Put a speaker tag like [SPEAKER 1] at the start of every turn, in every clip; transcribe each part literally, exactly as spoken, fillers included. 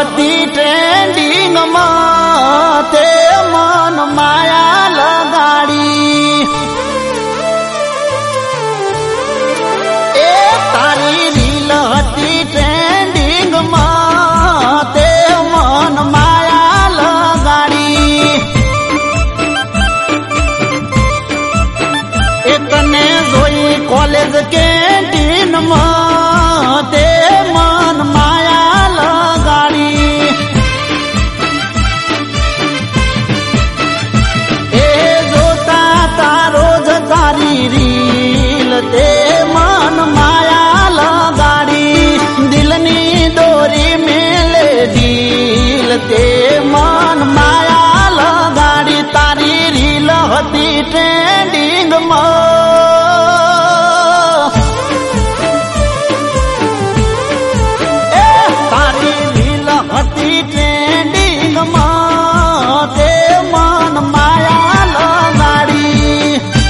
[SPEAKER 1] હતી ટ્રેન્ડિંગ માં તે મન માયા લગાડી એ તારી રીલ હતી ટ્રેન્ડિંગ માં તે મન માયા લગાડી એ તને જોઈ કોલેજ કેન્ટીન માં તે મન માયા લગાડી એ જોતા તારો જ તારી રીલ તે મન માયા લગાડી દિલની દોરી મેલે ઢીલ તે મન માયા લગાડી તારી રીલ હતી ટ્રેન્ડિંગ માં ट्रेंडिंग में ते मन माया लगाड़ी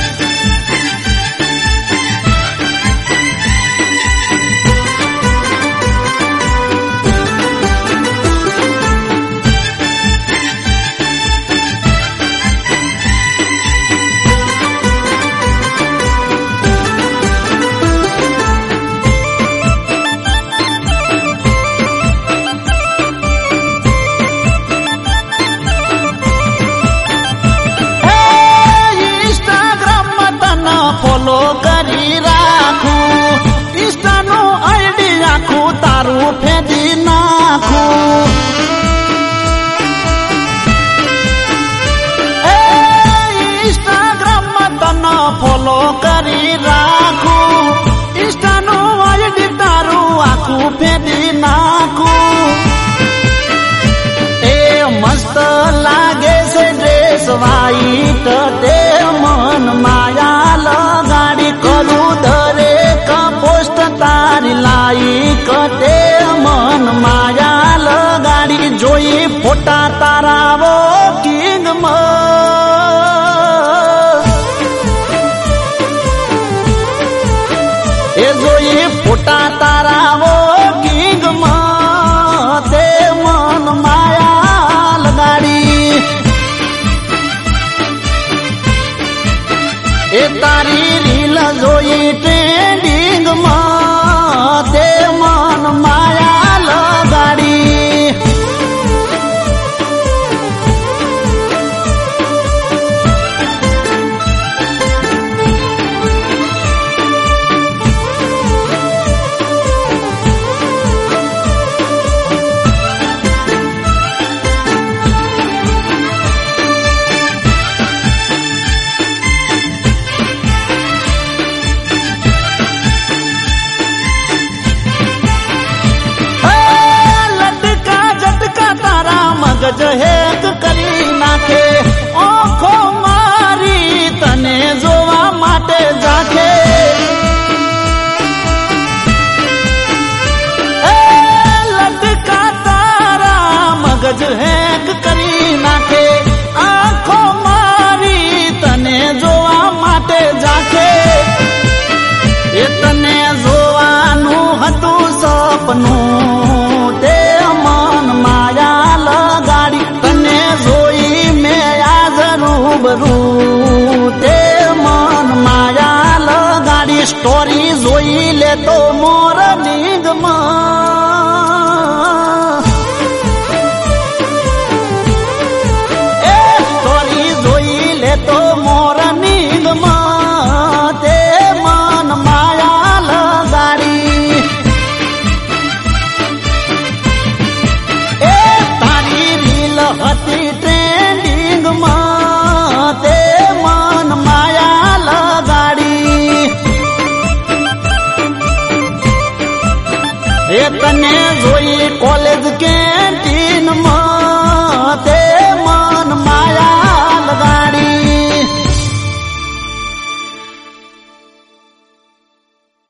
[SPEAKER 1] फॉलो करी राखू इंस्टा नो आईडी राखू तारू फेदी नाखू ए इंस्टाग्राम में तना फॉलो करी राखू इंस्टा नो आईडी तारू आखू फेदी नाखू ए मस्त लागे से ड्रेस वाइट ते मन माया लगाड़ी करू दरेक पोस्ट तारी लाइक ते मन माया लगाड़ी जोई फोटा तारा वो किंग ए जोई फोटा तारा वो किंग ते मन माया लगाड़ी ए तारी रील जोई ट्रेंडिंग में ते मन माया लगाड़ी मगज हेक करी नाखे आँखो मारी तने जोवा माटे जाखे ए लटका तारा मगज हेक करी नाखे आँखो मारी तने जोवा माटे जाखे ए तने जोवानु हतु सपनु ते मन माया तने जोई में आज रूबरू ते मन माया लगाड़ी स्टोरी जोई ले तो मोर निगमा